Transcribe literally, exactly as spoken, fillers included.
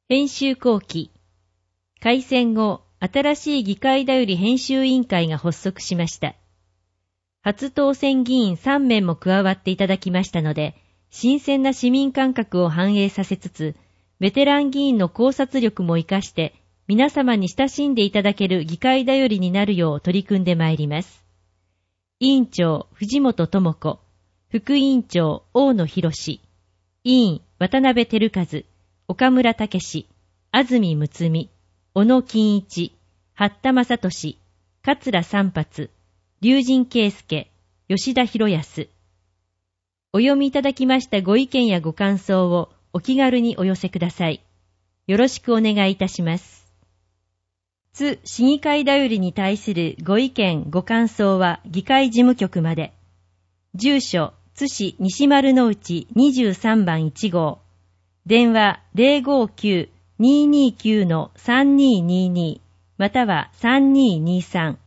編集後期。改選後、新しい議会だより編集委員会が発足しました。初当選議員さんめんも加わっていただきましたので、新鮮な市民感覚を反映させつつ、ベテラン議員の考察力も活かして、皆様に親しんでいただける議会だよりになるよう取り組んでまいります。委員長、藤本智子、副委員長、大野博士、委員、渡辺照和、岡村武史、安住睦美、小野金一、八田正俊、桂三発、龍神圭介、吉田博康。お読みいただきましたご意見やご感想をお気軽にお寄せください。よろしくお願いいたします。津市議会だよりに対するご意見ご感想は議会事務局まで。住所、津市西丸の内にじゅうさんばんいち号。電話 ゼロごきゅう にーにーきゅう さんにーにーにー またはさんにーにーさん。